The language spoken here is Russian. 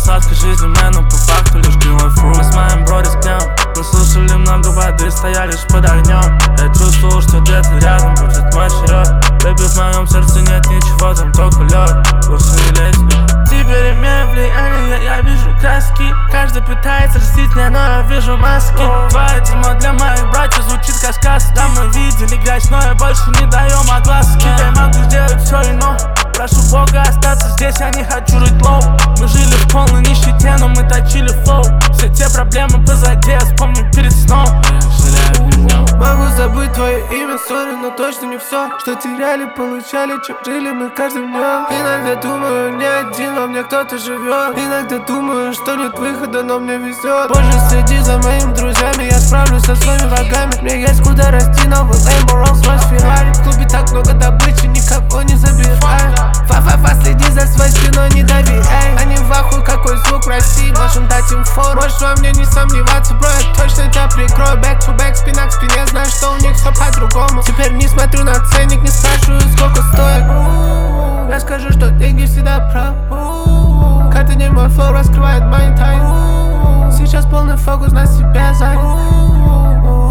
сладкой жизни мне, но по факту лишь гнилой фрукт. Мы с моим бро рискнем, мы слушали много воды, стояли лишь под огнем. Я чувствовал, что где-то рядом будет мой черед. Бэби, в моем сердце нет ничего, там только лед. Больше не лезь мне. Теперь имею влияние, я вижу краски. Каждый пытается льстить мне, но я вижу маски. Твое дерьмо для моих братьев звучит как сказка. Да, мы видели грязь, но я больше не даем огласки. Я могу сделать все ино. Прошу Бога остаться здесь, я не хочу жить лоу. Мы жили в полной нищете, но мы точили флоу. Все те проблемы позади, я вспомню перед сном. Могу забыть твое имя, сори, но точно не все. Что теряли, получали, чем жили мы каждым днем. Иногда думаю, не один, во мне кто-то живет. Иногда думаю, что нет выхода, но мне везет. Боже, следи за моими друзьями, я справлюсь со своими врагами. Мне есть куда расти, новый Lambo, Rolls-Royce, Ferrari. В клубе так много добычи, никого не забирай. Фа-фа-фа, следи за своей спиной, не дави, эй. Они в ахуе, какой звук в России, можем дать им фору. Можешь во мне не сомневаться, бро, я точно тебя прикрою. Back to back, спина к спине, знаю, что у них все по-другому. Теперь не смотрю на ценник, не спрашиваю, сколько стоит. Я скажу, что деньги всегда прав. Каждый день мой флоу раскрывает мои тайны. Сейчас полный фокус на себя занят.